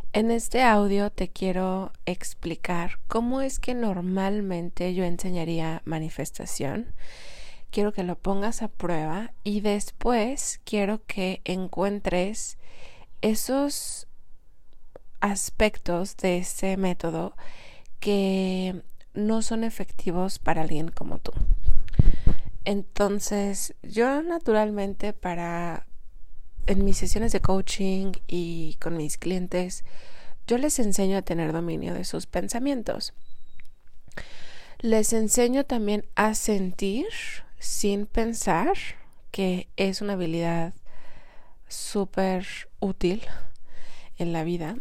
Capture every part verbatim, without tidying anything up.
En este audio te quiero explicar cómo es que normalmente yo enseñaría manifestación. Quiero que lo pongas a prueba y después quiero que encuentres esos aspectos de ese método que no son efectivos para alguien como tú. Entonces, yo naturalmente para en mis sesiones de coaching y con mis clientes, yo les enseño a tener dominio de sus pensamientos. Les enseño también a sentir sin pensar, que es una habilidad súper útil en la vida.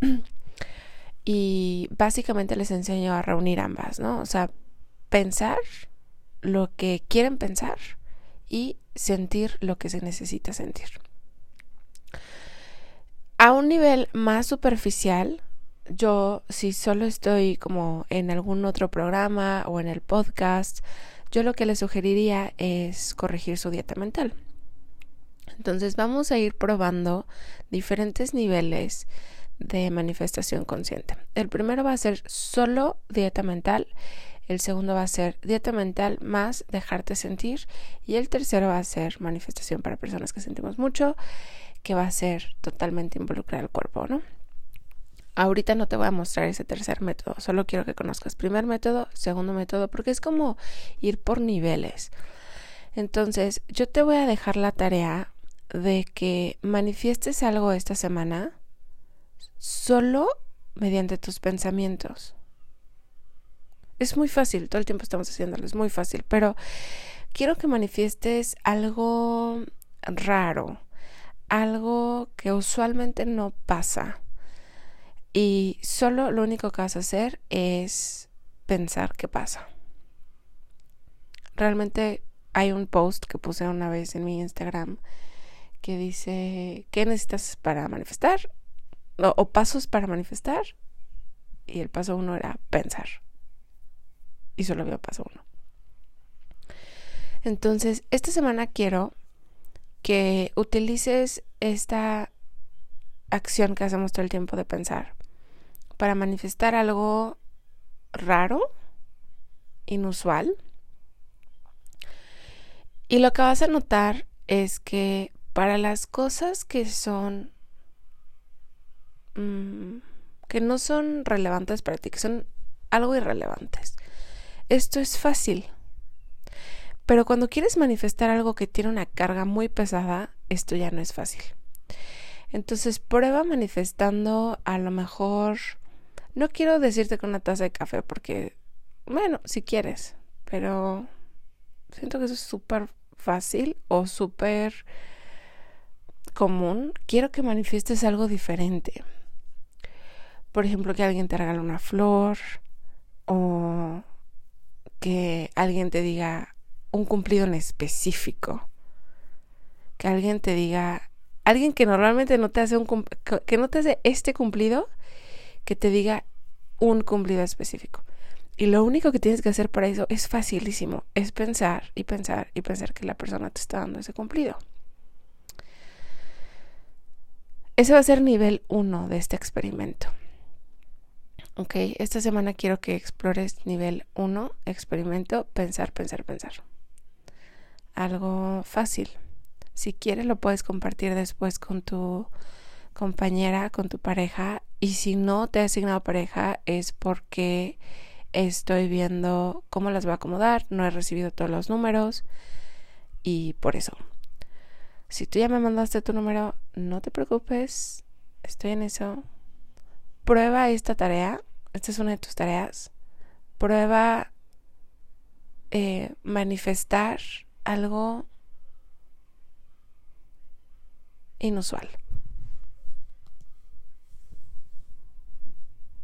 Y básicamente les enseño a reunir ambas, ¿no? O sea, pensar lo que quieren pensar y sentir lo que se necesita sentir. A un nivel más superficial, yo si solo estoy como en algún otro programa o en el podcast, yo lo que les sugeriría es corregir su dieta mental. Entonces vamos a ir probando diferentes niveles de manifestación consciente. El primero va a ser solo dieta mental, el segundo va a ser dieta mental más dejarte sentir y el tercero va a ser manifestación para personas que sentimos mucho, que va a ser totalmente involucrar al cuerpo, ¿no? Ahorita no te voy a mostrar ese tercer método, solo quiero que conozcas primer método, segundo método, porque es como ir por niveles. Entonces, yo te voy a dejar la tarea de que manifiestes algo esta semana solo mediante tus pensamientos. Es muy fácil, todo el tiempo estamos haciéndolo, es muy fácil, pero quiero que manifiestes algo raro, algo que usualmente no pasa. Y solo lo único que vas a hacer es pensar qué pasa. Realmente hay un post que puse una vez en mi Instagram que dice, ¿qué necesitas para manifestar? O, o pasos para manifestar. Y el paso uno era pensar. Y solo había paso uno. Entonces, esta semana quiero que utilices esta acción que hacemos todo el tiempo de pensar para manifestar algo raro, inusual. Y lo que vas a notar es que para las cosas que son mmm, que no son relevantes para ti, que son algo irrelevantes, esto es fácil. Pero cuando quieres manifestar algo que tiene una carga muy pesada, esto ya no es fácil. Entonces prueba manifestando a lo mejor, no quiero decirte con una taza de café porque, bueno, si quieres, pero siento que eso es súper fácil o súper común. Quiero que manifiestes algo diferente. Por ejemplo, que alguien te regale una flor o que alguien te diga un cumplido en específico. Que alguien te diga, alguien que normalmente no te hace un que no te hace este cumplido, que te diga un cumplido específico. Y lo único que tienes que hacer para eso es facilísimo, es pensar y pensar y pensar que la persona te está dando ese cumplido. Ese va a ser nivel uno de este experimento. Ok, esta semana quiero que explores nivel uno, experimento, pensar, pensar, pensar. Algo fácil. Si quieres lo puedes compartir después con tu compañera, con tu pareja. Y si no te he asignado pareja es porque estoy viendo cómo las voy a acomodar. No he recibido todos los números y por eso. Si tú ya me mandaste tu número, no te preocupes. Estoy en eso. Prueba esta tarea. Esta es una de tus tareas. Prueba eh, manifestar algo inusual.